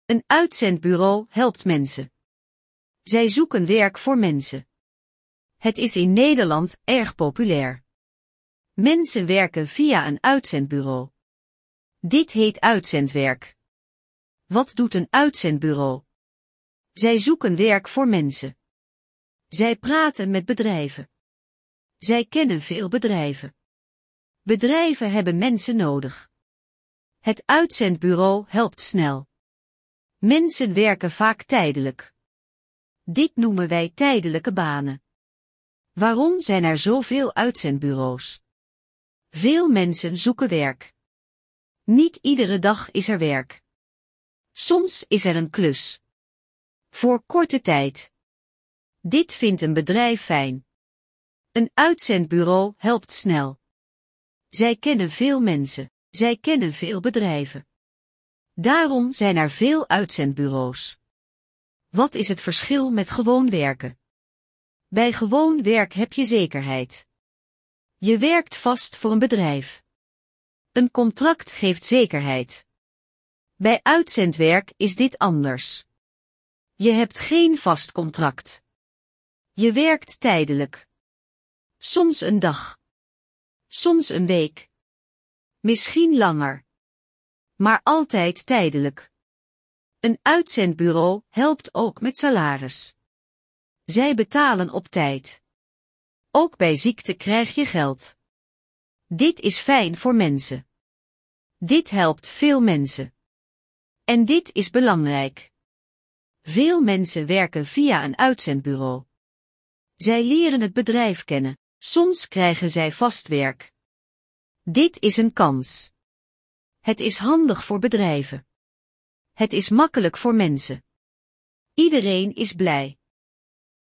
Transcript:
Een uitzendbureau helpt mensen. Zij zoeken werk voor mensen. Het is in Nederland erg populair. Mensen werken via een uitzendbureau. Dit heet uitzendwerk. Wat doet een uitzendbureau? Zij zoeken werk voor mensen. Zij praten met bedrijven. Zij kennen veel bedrijven. Bedrijven hebben mensen nodig. Het uitzendbureau helpt snel. Mensen werken vaak tijdelijk. Dit noemen wij tijdelijke banen. Waarom zijn er zoveel uitzendbureaus? Veel mensen zoeken werk. Niet iedere dag is er werk. Soms is er een klus. Voor korte tijd. Dit vindt een bedrijf fijn. Een uitzendbureau helpt snel. Zij kennen veel mensen. Zij kennen veel bedrijven. Daarom zijn er veel uitzendbureaus. Wat is het verschil met gewoon werken? Bij gewoon werk heb je zekerheid. Je werkt vast voor een bedrijf. Een contract geeft zekerheid. Bij uitzendwerk is dit anders. Je hebt geen vast contract. Je werkt tijdelijk. Soms een dag. Soms een week. Misschien langer. Maar altijd tijdelijk. Een uitzendbureau helpt ook met salaris. Zij betalen op tijd. Ook bij ziekte krijg je geld. Dit is fijn voor mensen. Dit helpt veel mensen. En dit is belangrijk. Veel mensen werken via een uitzendbureau. Zij leren het bedrijf kennen. Soms krijgen zij vast werk. Dit is een kans. Het is handig voor bedrijven. Het is makkelijk voor mensen. Iedereen is blij.